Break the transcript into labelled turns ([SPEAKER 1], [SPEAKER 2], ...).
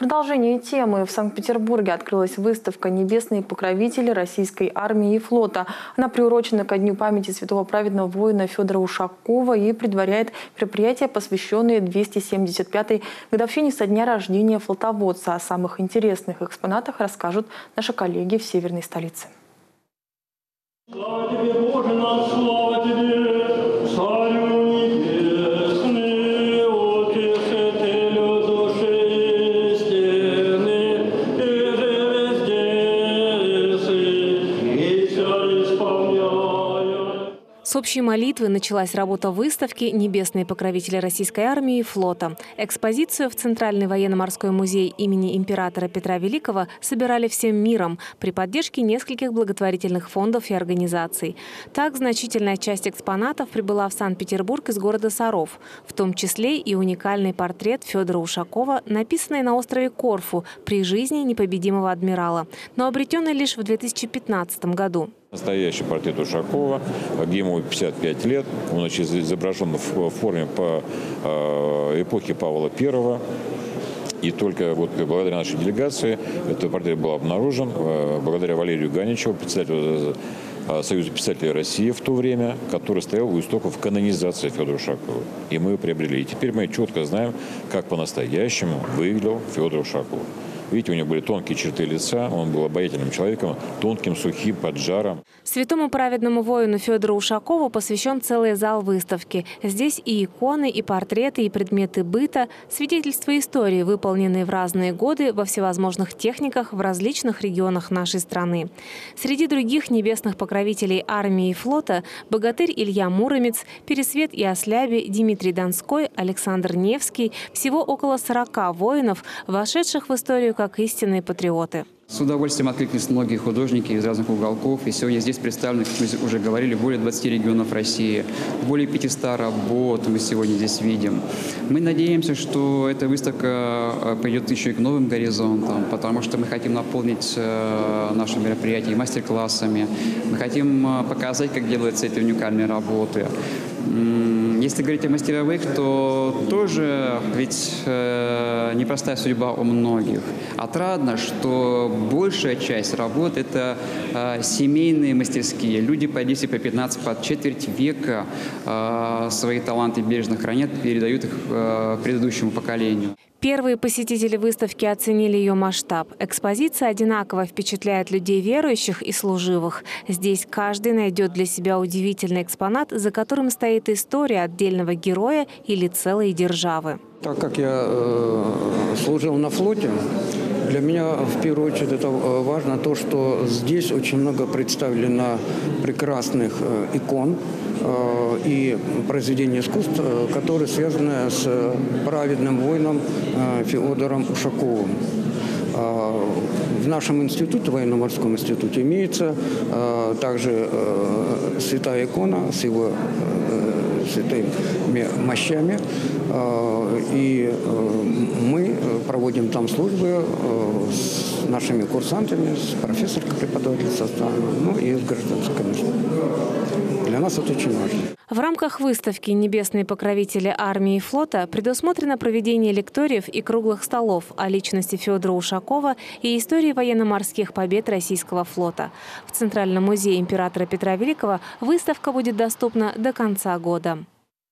[SPEAKER 1] продолжение темы в Санкт-Петербурге открылась выставка «Небесные покровители российской армии и флота». Она приурочена ко Дню памяти святого праведного воина Федора Ушакова и предваряет мероприятия, посвященные 275-й годовщине со дня рождения флотоводца. О самых интересных экспонатах расскажут наши коллеги в северной столице.
[SPEAKER 2] Слава тебе, Боже наш, слава тебе, царю небесный, утешителю души истины, и же везде и все исполняя.
[SPEAKER 3] С общей молитвы началась работа выставки «Небесные покровители российской армии и флота». Экспозицию в Центральный военно-морской музей имени императора Петра Великого собирали всем миром при поддержке нескольких благотворительных фондов и организаций. Так, значительная часть экспонатов прибыла в Санкт-Петербург из города Саров, в том числе и уникальный портрет Федора Ушакова, написанный на острове Корфу при жизни непобедимого адмирала, но обретенный лишь в 2015 году.
[SPEAKER 4] Настоящий портрет Ушакова, где ему 55 лет. Он изображен в форме по эпохе Павла I. И только вот благодаря нашей делегации этот портрет был обнаружен, благодаря Валерию Ганичеву, председателю Союза писателей России в то время, который стоял у истоков канонизации Федора Ушакова. И мы его приобрели. И теперь мы четко знаем, как по-настоящему выглядел Федор Ушаков. Видите, у него были тонкие черты лица, он был обаятельным человеком, тонким, сухим, поджаром.
[SPEAKER 3] Святому праведному воину Федору Ушакову посвящен целый зал выставки. Здесь и иконы, и портреты, и предметы быта, свидетельства истории, выполненные в разные годы во всевозможных техниках в различных регионах нашей страны. Среди других небесных покровителей армии и флота богатырь Илья Муромец, Пересвет и Осляби, Дмитрий Донской, Александр Невский – всего около 40 воинов, вошедших в историю как истинные патриоты.
[SPEAKER 5] С удовольствием откликнулись многие художники из разных уголков. И сегодня здесь представлены, как мы уже говорили, более 20 регионов России. Более 500 работ мы сегодня здесь видим. Мы надеемся, что эта выставка пойдет еще и к новым горизонтам, потому что мы хотим наполнить наши мероприятия мастер-классами. Мы хотим показать, как делаются эти уникальные работы. Если говорить о мастеровых, то тоже ведь непростая судьба у многих. Отрадно, что большая часть работ – это семейные мастерские. Люди по 10, по 15, по четверть века свои таланты бережно хранят, передают их предыдущему поколению.
[SPEAKER 3] Первые посетители выставки оценили ее масштаб. Экспозиция одинаково впечатляет людей верующих и служивых. Здесь каждый найдет для себя удивительный экспонат, за которым стоит история отдельного героя или целой державы.
[SPEAKER 6] Так как я служил на флоте, для меня в первую очередь это важно то, что здесь очень много представлено прекрасных икон и произведений искусств, которые связаны с праведным воином Федором Ушаковым. В нашем институте, военно-морском институте, имеется также святая икона с его святыми мощами. И мы проводим там службы с нашими курсантами, с профессоркой, преподавателем состава, ну и с гражданским, конечно. Для нас это очень важно.
[SPEAKER 3] В рамках выставки «Небесные покровители армии и флота» предусмотрено проведение лекториев и круглых столов о личности Федора Ушакова и истории военно-морских побед российского флота. В Центральном музее императора Петра Великого выставка будет доступна до конца года.